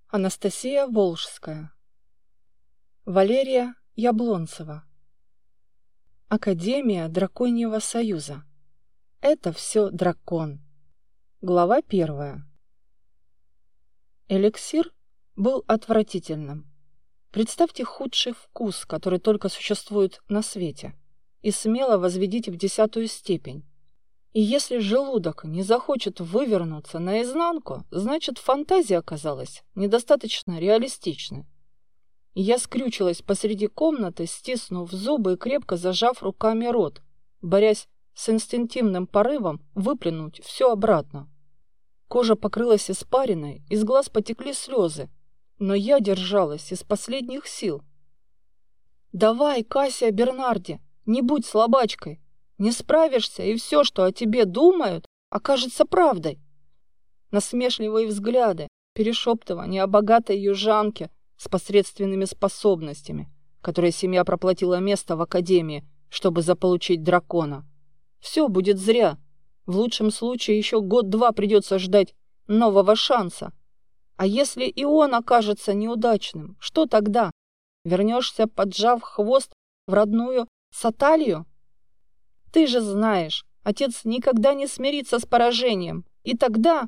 Анастасия Волжская. Валерия Яблонцева. Академия Драконьего Союза. Это все дракон. Глава 1. Эликсир был отвратительным. Представьте худший вкус, который только существует на свете, и смело возведите в 10-ю степень. И если желудок не захочет вывернуться наизнанку, значит, фантазия оказалась недостаточно реалистичной. И я скрючилась посреди комнаты, стиснув зубы и крепко зажав руками рот, борясь с инстинктивным порывом выплюнуть все обратно. Кожа покрылась испариной, из глаз потекли слезы, но я держалась из последних сил. «Давай, Кассия Бернарди, не будь слабачкой! Не справишься, и все, что о тебе думают, окажется правдой!» Насмешливые взгляды, перешептывания о богатой южанке с посредственными способностями, которой семья проплатила место в академии, чтобы заполучить дракона. Все будет зря. В лучшем случае еще год-два придется ждать нового шанса. А если и он окажется неудачным, что тогда? Вернешься, поджав хвост, в родную Саталию? Ты же знаешь, отец никогда не смирится с поражением. И тогда...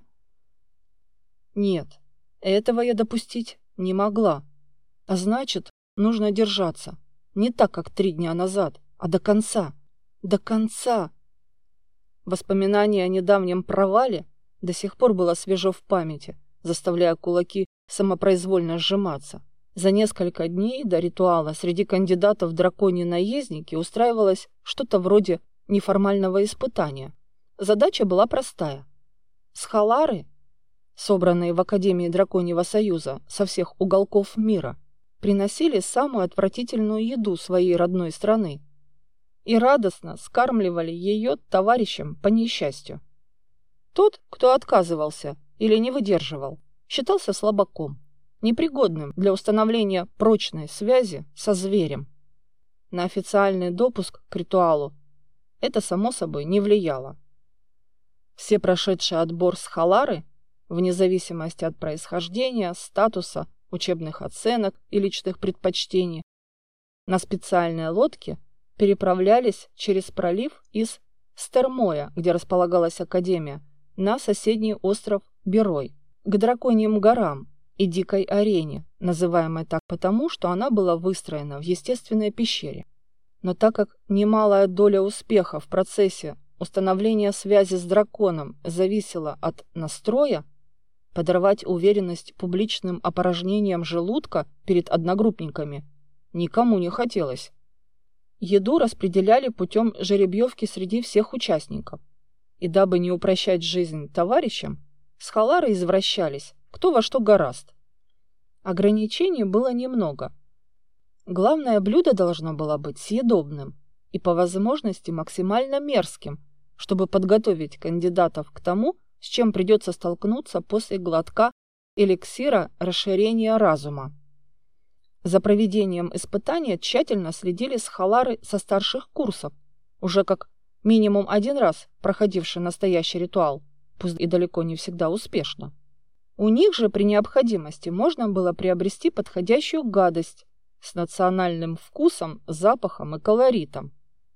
Нет, этого я допустить не могла. А значит, нужно держаться. Не так, как 3 дня назад, а до конца. До конца. Воспоминание о недавнем провале до сих пор было свежо в памяти, заставляя кулаки самопроизвольно сжиматься. За несколько дней до ритуала среди кандидатов в драконьи наездники устраивалось что-то вроде неформального испытания. Задача была простая. Схалары, собранные в Академии Драконьего Союза со всех уголков мира, приносили самую отвратительную еду своей родной страны и радостно скармливали ее товарищам по несчастью. Тот, кто отказывался или не выдерживал, считался слабаком, непригодным для установления прочной связи со зверем. На официальный допуск к ритуалу это, само собой, не влияло. Все прошедшие отбор схалары, вне зависимости от происхождения, статуса, учебных оценок и личных предпочтений, на специальной лодке переправлялись через пролив из Стермоя, где располагалась академия, на соседний остров Берой, к Драконьим горам и Дикой арене, называемой так потому, что она была выстроена в естественной пещере. Но так как немалая доля успеха в процессе установления связи с драконом зависела от настроя, подорвать уверенность публичным опорожнением желудка перед одногруппниками никому не хотелось. Еду распределяли путем жеребьевки среди всех участников. И дабы не упрощать жизнь товарищам, схалары извращались, кто во что горазд. Ограничений было немного. Главное блюдо должно было быть съедобным и по возможности максимально мерзким, чтобы подготовить кандидатов к тому, с чем придется столкнуться после глотка эликсира расширения разума. За проведением испытания тщательно следили схалары со старших курсов, уже как минимум 1 раз проходивший настоящий ритуал, пусть и далеко не всегда успешно. У них же при необходимости можно было приобрести подходящую гадость с национальным вкусом, запахом и колоритом.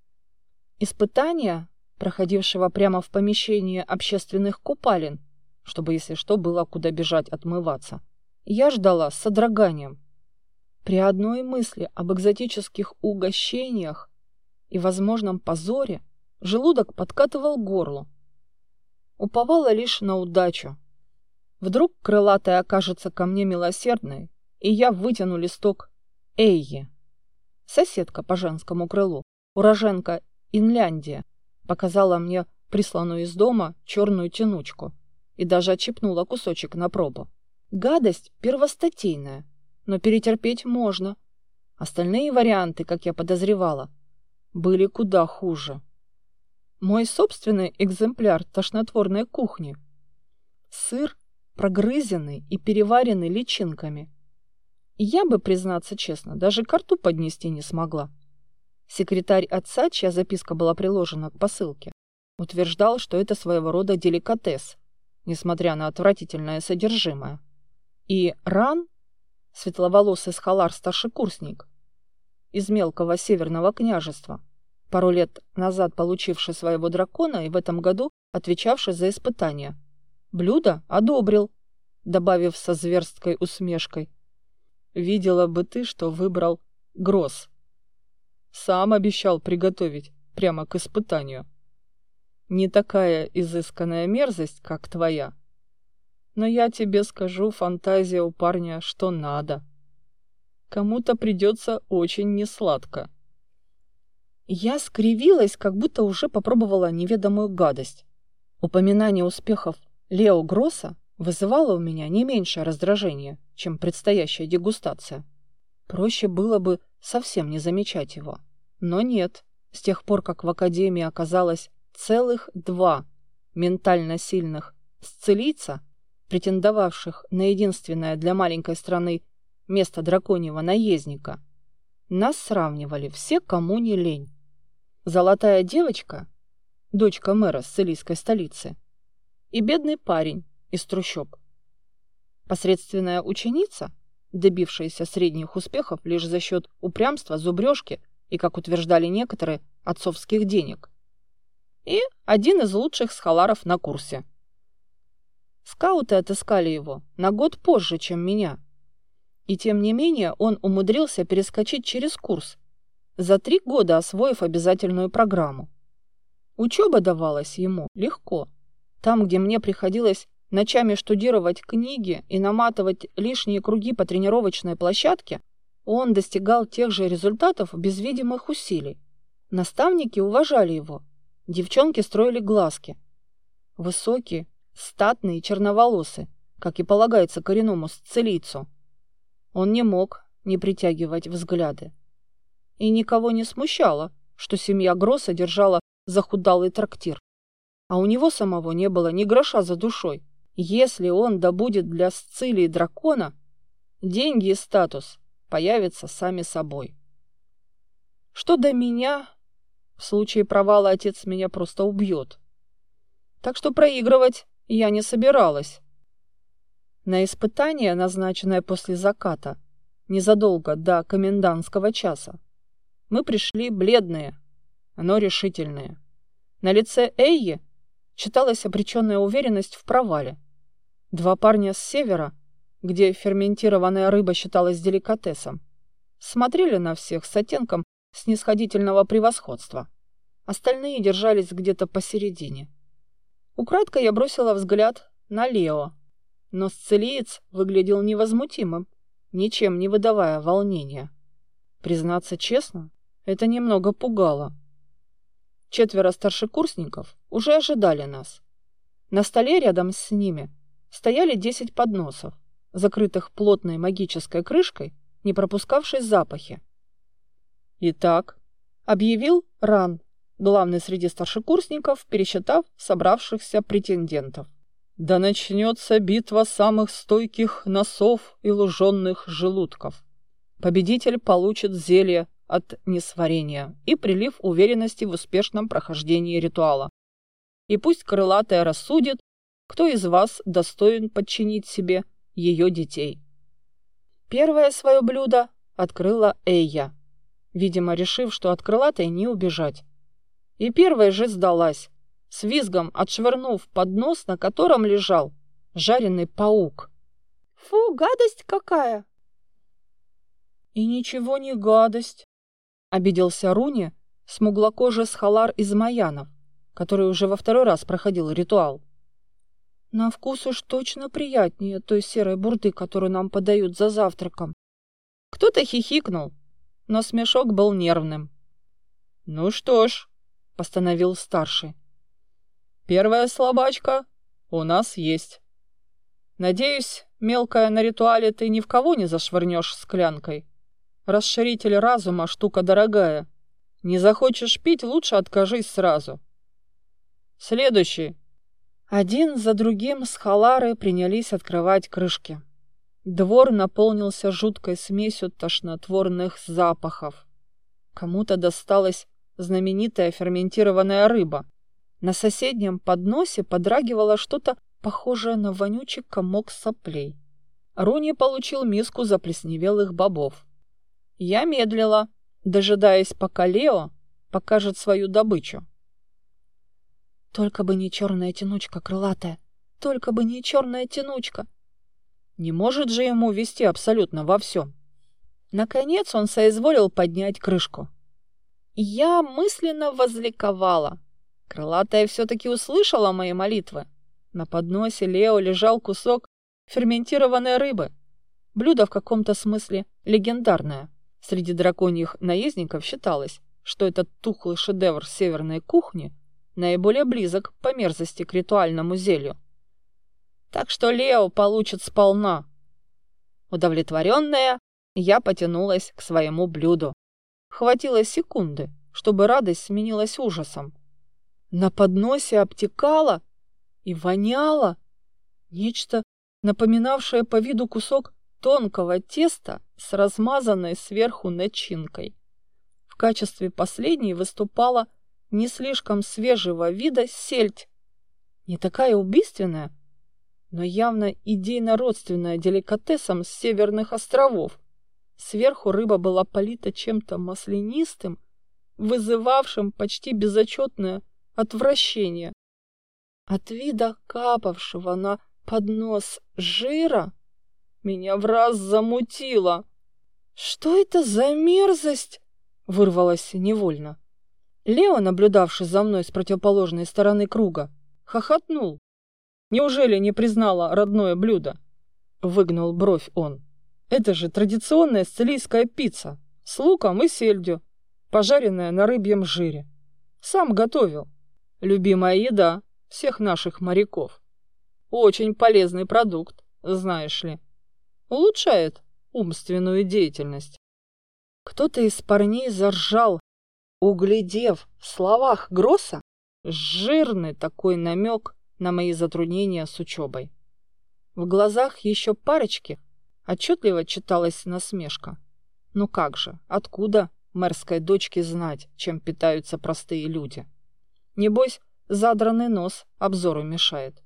Испытание, проходившего прямо в помещении общественных купалин, чтобы, если что, было куда бежать отмываться, я ждала с содроганием. При одной мысли об экзотических угощениях и возможном позоре желудок подкатывал к горлу. Уповала лишь на удачу. Вдруг крылатая окажется ко мне милосердной, и я вытяну листок Эйи. Соседка по женскому крылу, уроженка Инляндия, показала мне присланную из дома черную тянучку и даже отщипнула кусочек на пробу. Гадость первостатейная, но перетерпеть можно. Остальные варианты, как я подозревала, были куда хуже. Мой собственный экземпляр тошнотворной кухни. Сыр, прогрызенный и переваренный личинками. Я бы, признаться честно, даже ко рту поднести не смогла. Секретарь отца, чья записка была приложена к посылке, утверждал, что это своего рода деликатес, несмотря на отвратительное содержимое. И Ран, светловолосый схалар-старшекурсник из мелкого северного княжества, пару лет назад получивший своего дракона и в этом году отвечавший за испытания, блюдо одобрил, добавив со зверской усмешкой: «Видела бы ты, что выбрал Гросс. Сам обещал приготовить прямо к испытанию. Не такая изысканная мерзость, как твоя. Но я тебе скажу, фантазия у парня что надо. Кому-то придется очень несладко». Я скривилась, как будто уже попробовала неведомую гадость. Упоминание успехов Лео Гросса вызывало у меня не меньшее раздражение, чем предстоящая дегустация. Проще было бы совсем не замечать его. Но нет, с тех пор, как в Академии оказалось целых 2 ментально сильных сцилийца, претендовавших на единственное для маленькой страны место драконьего наездника, нас сравнивали все, кому не лень. Золотая девочка, дочка мэра сцилийской столицы, и бедный парень из трущоб. Посредственная ученица, добившаяся средних успехов лишь за счет упрямства, зубрежки и, как утверждали некоторые, отцовских денег. И один из лучших схаларов на курсе. Скауты отыскали его на год позже, чем меня. И тем не менее он умудрился перескочить через курс, за 3 года освоив обязательную программу. Учеба давалась ему легко. Там, где мне приходилось ночами штудировать книги и наматывать лишние круги по тренировочной площадке, он достигал тех же результатов без видимых усилий. Наставники уважали его. Девчонки строили глазки. Высокий, статный и черноволосый, как и полагается коренному сцилийцу. Он не мог не притягивать взгляды. И никого не смущало, что семья Гросса держала захудалый трактир. А у него самого не было ни гроша за душой. Если он добудет для Сцилии дракона, деньги и статус появятся сами собой. Что до меня, в случае провала отец меня просто убьет. Так что проигрывать я не собиралась. На испытание, назначенное после заката, незадолго до комендантского часа, мы пришли бледные, но решительные. На лице Эйи читалась обреченная уверенность в провале. 2 парня с севера, где ферментированная рыба считалась деликатесом, смотрели на всех с оттенком снисходительного превосходства. Остальные держались где-то посередине. Украдкой я бросила взгляд на Лео, но сцилиец выглядел невозмутимым, ничем не выдавая волнения. Признаться честно, это немного пугало. 4 старшекурсников уже ожидали нас. На столе рядом с ними стояли 10 подносов, закрытых плотной магической крышкой, не пропускавшей запахи. «Итак», — объявил Ран, главный среди старшекурсников, пересчитав собравшихся претендентов, «да начнется битва самых стойких носов и луженных желудков. Победитель получит зелье от несварения и прилив уверенности в успешном прохождении ритуала. И пусть крылатая рассудит, кто из вас достоин подчинить себе ее детей». Первое свое блюдо открыла Эйя, видимо, решив, что от крылатой не убежать. И первая же сдалась, с визгом отшвырнув поднос, на котором лежал жареный паук. «Фу, гадость какая!» «И ничего не гадость», — обиделся Руни, смуглокожий схалар из Маянов, который уже во 2-й раз проходил ритуал. «На вкус уж точно приятнее той серой бурды, которую нам подают за завтраком». Кто-то хихикнул, но смешок был нервным. «Ну что ж», — постановил старший, — «первая слабачка у нас есть. Надеюсь, мелкая, на ритуале ты ни в кого не зашвырнешь склянкой. Расширитель разума — штука дорогая. Не захочешь пить, лучше откажись сразу. Следующий». Один за другим схалары принялись открывать крышки. Двор наполнился жуткой смесью тошнотворных запахов. Кому-то досталась знаменитая ферментированная рыба. На соседнем подносе подрагивало что-то похожее на вонючий комок соплей. Руни получил миску заплесневелых бобов. Я медлила, дожидаясь, пока Лео покажет свою добычу. Только бы не черная тянучка крылатая, только бы не черная тянучка. Не может же ему вести абсолютно во всем. Наконец он соизволил поднять крышку. Я мысленно возликовала. Крылатая все-таки услышала мои молитвы. На подносе Лео лежал кусок ферментированной рыбы. Блюдо в каком-то смысле легендарное. Среди драконьих наездников считалось, что этот тухлый шедевр северной кухни наиболее близок по мерзости к ритуальному зелью. Так что Лео получит сполна. Удовлетворенная, я потянулась к своему блюду. Хватило секунды, чтобы радость сменилась ужасом. На подносе обтекало и воняло нечто, напоминавшее по виду кусок тонкого теста с размазанной сверху начинкой. В качестве последней выступала не слишком свежего вида сельдь. Не такая убийственная, но явно идейно-родственная деликатесам с северных островов. Сверху рыба была полита чем-то маслянистым, вызывавшим почти безотчетное отвращение. От вида капавшего на поднос жира меня враз замутило. «Что это за мерзость?» — вырвалось невольно. Лео, наблюдавший за мной с противоположной стороны круга, хохотнул. «Неужели не признала родное блюдо?» — выгнул бровь он. «Это же традиционная сцилийская пицца с луком и сельдью, пожаренная на рыбьем жире. Сам готовил. Любимая еда всех наших моряков. Очень полезный продукт, знаешь ли. Улучшает умственную деятельность». Кто-то из парней заржал, углядев в словах Гросса жирный такой намек на мои затруднения с учебой. В глазах еще парочки отчетливо читалась насмешка. Ну как же, откуда мэрской дочке знать, чем питаются простые люди? Небось, задранный нос обзору мешает.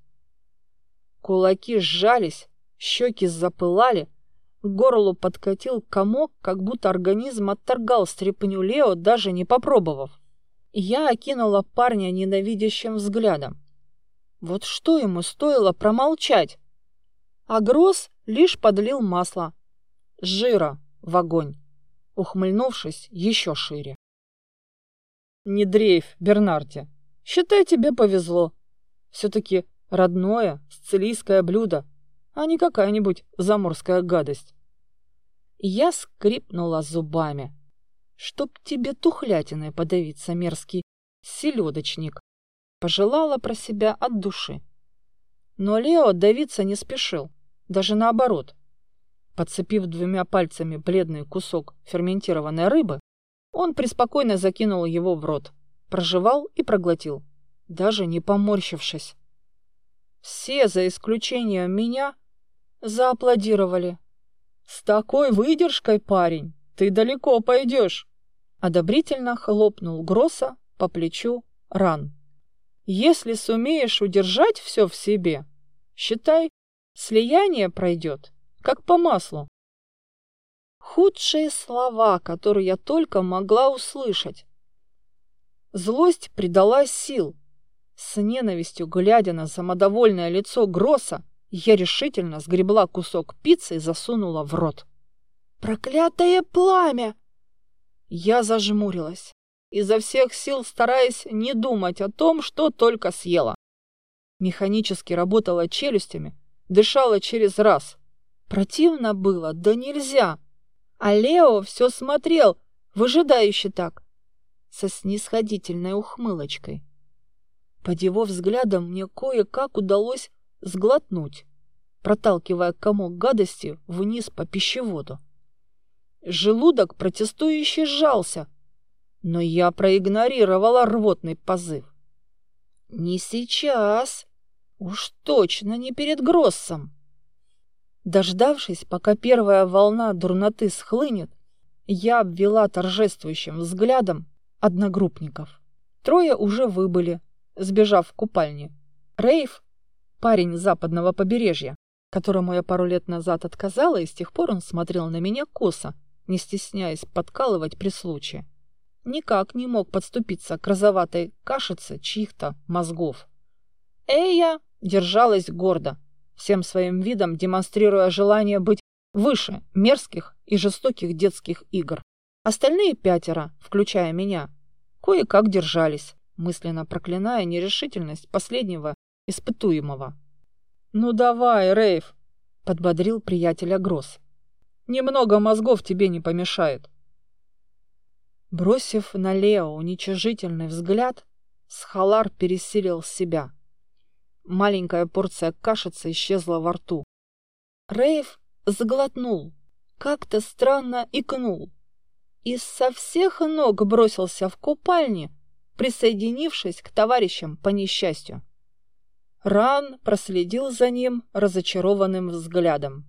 Кулаки сжались, щеки запылали, к горлу подкатил комок, как будто организм отторгал стряпню Лео, даже не попробовав. Я окинула парня ненавидящим взглядом. Вот что ему стоило промолчать? А Гросс лишь подлил масло. Жира в огонь, ухмыльнувшись еще шире. «Не дрейф, Бернарди. Считай, тебе повезло. Все-таки родное сцилийское блюдо, а не какая-нибудь заморская гадость». Я скрипнула зубами. «Чтоб тебе тухлятиной подавиться, мерзкий селедочник», пожелала про себя от души. Но Лео давиться не спешил, даже наоборот. Подцепив двумя пальцами бледный кусок ферментированной рыбы, он преспокойно закинул его в рот, прожевал и проглотил, даже не поморщившись. Все, за исключением меня, зааплодировали. «С такой выдержкой, парень, ты далеко пойдешь!» Одобрительно хлопнул Гросса по плечу Ран. «Если сумеешь удержать все в себе, считай, слияние пройдет, как по маслу». Худшие слова, которые я только могла услышать. Злость придала сил. С ненавистью, глядя на самодовольное лицо Гросса, я решительно сгребла кусок пиццы и засунула в рот. «Проклятое пламя!» Я зажмурилась, изо всех сил стараясь не думать о том, что только съела. Механически работала челюстями, дышала через раз. Противно было, да нельзя. А Лео все смотрел, выжидающе так, со снисходительной ухмылочкой. Под его взглядом мне кое-как удалось сглотнуть, проталкивая комок гадости вниз по пищеводу. Желудок протестующе сжался, но я проигнорировала рвотный позыв. Не сейчас, уж точно не перед Гроссом. Дождавшись, пока первая волна дурноты схлынет, я обвела торжествующим взглядом одногруппников. Трое уже выбыли, сбежав в купальни. Рейв, парень с западного побережья, которому я пару лет назад отказала, и с тех пор он смотрел на меня косо, не стесняясь подкалывать при случае. Никак не мог подступиться к розоватой кашице чьих-то мозгов. Эйя держалась гордо, всем своим видом демонстрируя желание быть выше мерзких и жестоких детских игр. Остальные 5, включая меня, кое-как держались, мысленно проклиная нерешительность последнего испытуемого. «Ну давай, Рейв!» — подбодрил приятеля Гросс. «Немного мозгов тебе не помешает». Бросив на Лео уничижительный взгляд, Схалар пересилил себя. Маленькая порция кашицы исчезла во рту. Рейв заглотнул, как-то странно икнул и со всех ног бросился в купальни, присоединившись к товарищам по несчастью. Ран проследил за ним разочарованным взглядом.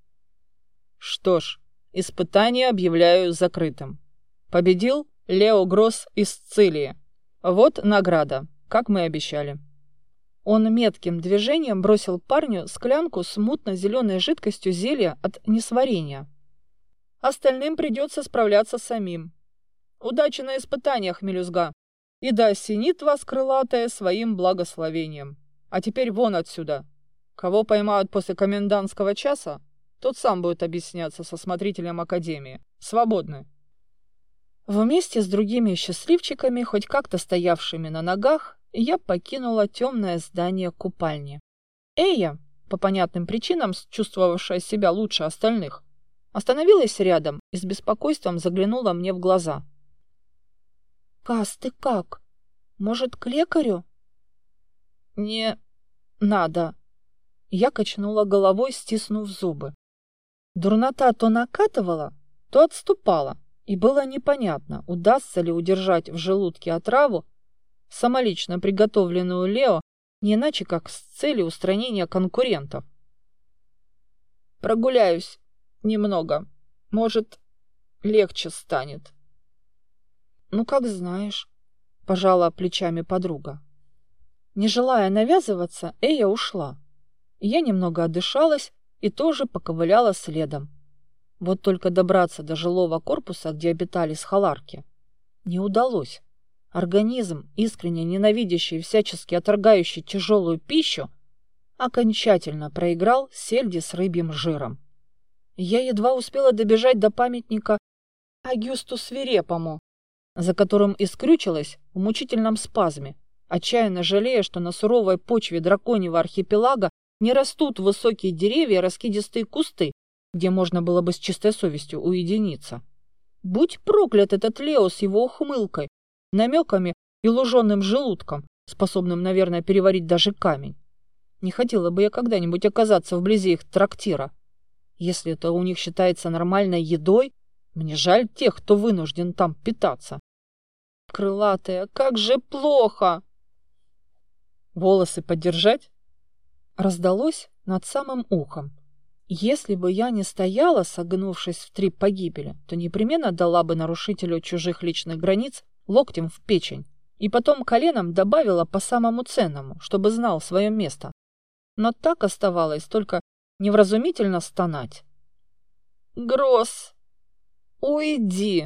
«Что ж, испытание объявляю закрытым. Победил Лео Гросс из Цилии. Вот награда, как мы обещали». Он метким движением бросил парню склянку с мутно-зеленой жидкостью зелья от несварения. «Остальным придется справляться самим. Удачи на испытаниях, мелюзга, и да осенит вас крылатая своим благословением. А теперь вон отсюда. Кого поймают после комендантского часа, тот сам будет объясняться со смотрителем академии. Свободны». Вместе с другими счастливчиками, хоть как-то стоявшими на ногах, я покинула темное здание купальни. Эйя, по понятным причинам чувствовавшая себя лучше остальных, остановилась рядом и с беспокойством заглянула мне в глаза. «Кас, ты как? Может, к лекарю?» «Не надо». Я качнула головой, стиснув зубы. Дурнота то накатывала, то отступала, и было непонятно, удастся ли удержать в желудке отраву, самолично приготовленную Лео, не иначе как с целью устранения конкурентов. «Прогуляюсь немного. Может, легче станет». «Ну, как знаешь», — пожала плечами подруга. Не желая навязываться, Эя ушла. Я немного отдышалась и тоже поковыляла следом. Вот только добраться до жилого корпуса, где обитали схаларки, не удалось. Организм, искренне ненавидящий и всячески отторгающий тяжелую пищу, окончательно проиграл сельди с рыбьим жиром. Я едва успела добежать до памятника Агюсту Свирепому, за которым и скрючилась в мучительном спазме, отчаянно жалея, что на суровой почве драконьего архипелага не растут высокие деревья и раскидистые кусты, где можно было бы с чистой совестью уединиться. Будь проклят этот Лео с его ухмылкой, намеками и луженым желудком, способным, наверное, переварить даже камень. Не хотела бы я когда-нибудь оказаться вблизи их трактира. Если это у них считается нормальной едой, мне жаль тех, кто вынужден там питаться. Крылатая, как же плохо! «Волосы подержать?» Раздалось над самым ухом. Если бы я не стояла, согнувшись в 3 погибели, то непременно дала бы нарушителю чужих личных границ локтем в печень и потом коленом добавила по самому ценному, чтобы знал свое место. Но так оставалось только невразумительно стонать. «Гросс, уйди!»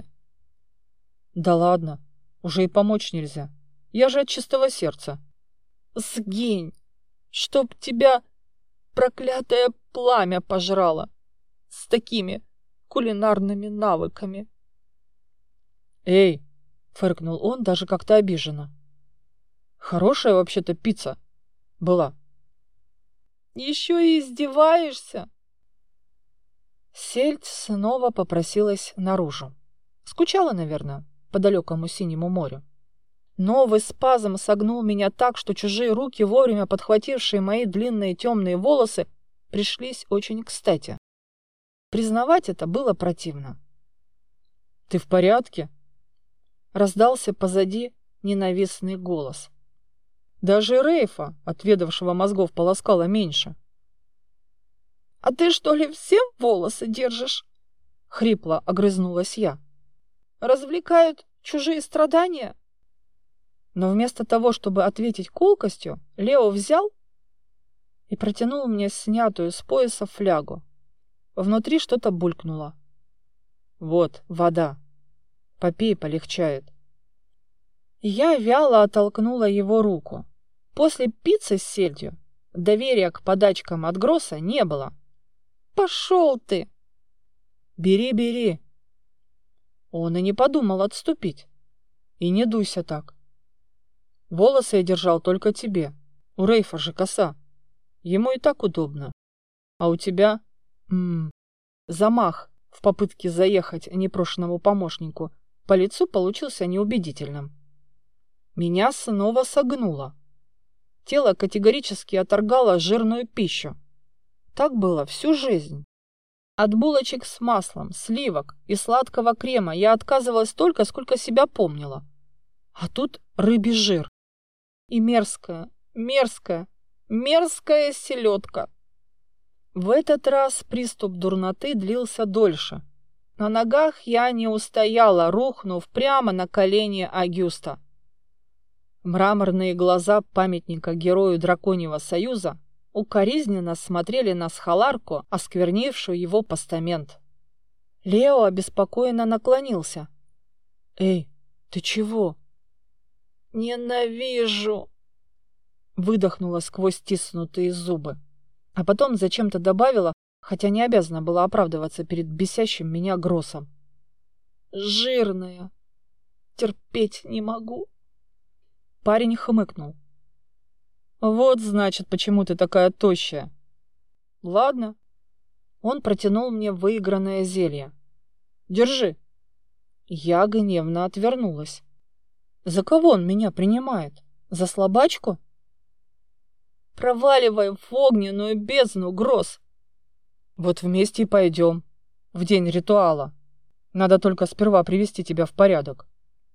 «Да ладно, уже и помочь нельзя. Я же от чистого сердца». «Сгинь, чтоб тебя проклятое пламя пожрало с такими кулинарными навыками». «Эй!» — фыркнул он даже как-то обиженно. «Хорошая вообще-то пицца была». «Еще и издеваешься?» Сельдь снова попросилась наружу. Скучала, наверное, по далекому синему морю. Новый спазм согнул меня так, что чужие руки, вовремя подхватившие мои длинные темные волосы, пришлись очень кстати. Признавать это было противно. «Ты в порядке?» Раздался позади ненавистный голос. Даже Рейфа, отведавшего мозгов, полоскало меньше. «А ты что ли всем волосы держишь?» — хрипло огрызнулась я. «Развлекают чужие страдания?» Но вместо того, чтобы ответить колкостью, Лео взял и и протянул мне снятую с пояса флягу. Внутри что-то булькнуло. «Вот, вода. Попей, полегчает». Я вяло оттолкнула его руку. После пиццы с сельдью доверия к подачкам от Гросса не было. «Пошел ты!» «Бери, бери!» Он и не подумал отступить. «И не дуйся так. Волосы я держал только тебе. У Рейфа же коса. Ему и так удобно. А у тебя замах в попытке заехать непрошенному помощнику по лицу получился неубедительным. Меня снова согнуло. Тело категорически отторгало жирную пищу. Так было всю жизнь. От булочек с маслом, сливок и сладкого крема я отказывалась столько, сколько себя помнила. А тут рыбий жир. И мерзкая селедка. В этот раз приступ дурноты длился дольше. На ногах я не устояла, рухнув прямо на колени Агюста. Мраморные глаза памятника герою Драконьего Союза укоризненно смотрели на схаларку, осквернившую его постамент. Лео обеспокоенно наклонился. «Эй, ты чего?» «Ненавижу!» Выдохнула сквозь стиснутые зубы. А потом зачем-то добавила, хотя не обязана была оправдываться перед бесящим меня Гроссом. «Жирная! Терпеть не могу!» Парень хмыкнул. «Вот, значит, почему ты такая тощая. Ладно». Он протянул мне выигранное зелье. «Держи». Я гневно отвернулась. За кого он меня принимает? За слабачку? «Проваливай в огненную бездну, Гросс!» «Вот вместе и пойдем. В день ритуала. Надо только сперва привести тебя в порядок».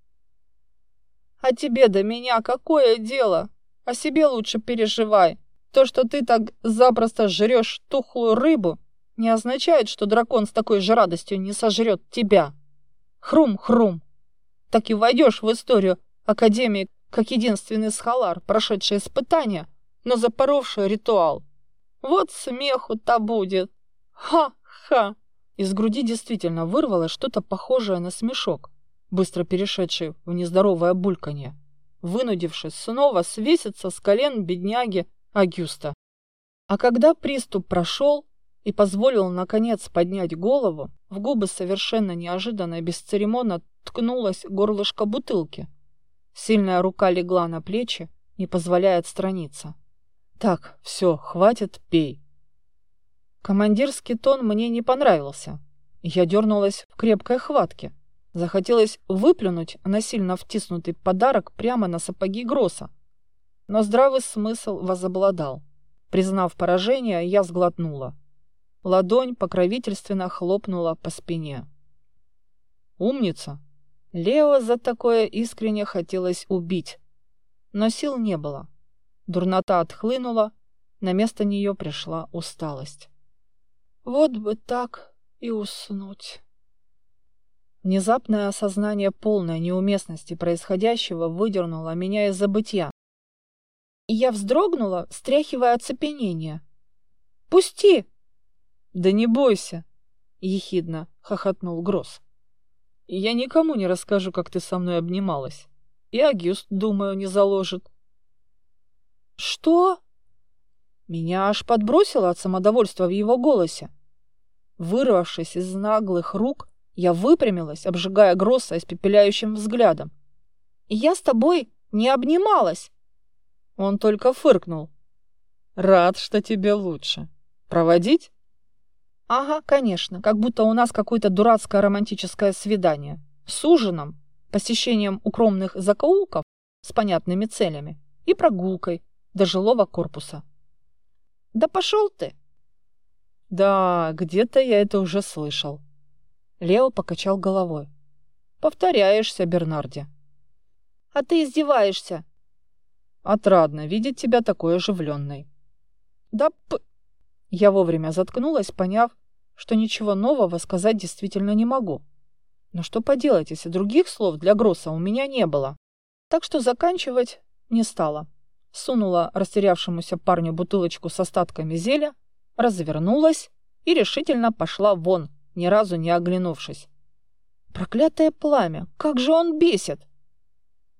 «А тебе до меня какое дело? О себе лучше переживай. То, что ты так запросто жрешь тухлую рыбу, не означает, что дракон с такой же радостью не сожрет тебя. Хрум-хрум. Так и войдешь в историю Академии как единственный схалар, прошедший испытания, но запоровший ритуал. Вот смеху-то будет. Ха-ха!» Из груди действительно вырвалось что-то похожее на смешок, быстро перешедший в нездоровое бульканье, вынудившись снова свеситься с колен бедняги Агюста. А когда приступ прошел и позволил наконец поднять голову, в губы совершенно неожиданно и бесцеремонно ткнулось горлышко бутылки. Сильная рука легла на плечи, не позволяя отстраниться. «Так, все, хватит, пей». Командирский тон мне не понравился. Я дернулась в крепкой хватке. Захотелось выплюнуть насильно втиснутый подарок прямо на сапоги Гросса. Но здравый смысл возобладал. Признав поражение, я сглотнула. Ладонь покровительственно хлопнула по спине. «Умница!» Лео за такое искренне хотелось убить. Но сил не было. Дурнота отхлынула, на место нее пришла усталость. Вот бы так и уснуть. Внезапное осознание полной неуместности происходящего выдернуло меня из забытья. И я вздрогнула, стряхивая оцепенение. «Пусти!» «Да не бойся!» — ехидно хохотнул Гросс. «Я никому не расскажу, как ты со мной обнималась. И Агюст, думаю, не заложит». «Что?» Меня аж подбросило от самодовольства в его голосе. Вырвавшись из наглых рук, я выпрямилась, обжигая Гросса испепеляющим взглядом. «Я с тобой не обнималась!» Он только фыркнул. «Рад, что тебе лучше. Проводить?» «Ага, конечно, как будто у нас какое-то дурацкое романтическое свидание. С ужином, посещением укромных закоулков с понятными целями и прогулкой до жилого корпуса». «Да пошел ты!» «Да, где-то я это уже слышал». Лео покачал головой. «Повторяешься, Бернарди». «А ты издеваешься». «Отрадно видеть тебя такой оживленной». Я вовремя заткнулась, поняв, что ничего нового сказать действительно не могу. Но что поделать, если других слов для Гросса у меня не было. Так что заканчивать не стала. сунула растерявшемуся парню бутылочку с остатками зелья, развернулась и решительно пошла вон, ни разу не оглянувшись. Проклятое пламя! Как же он бесит!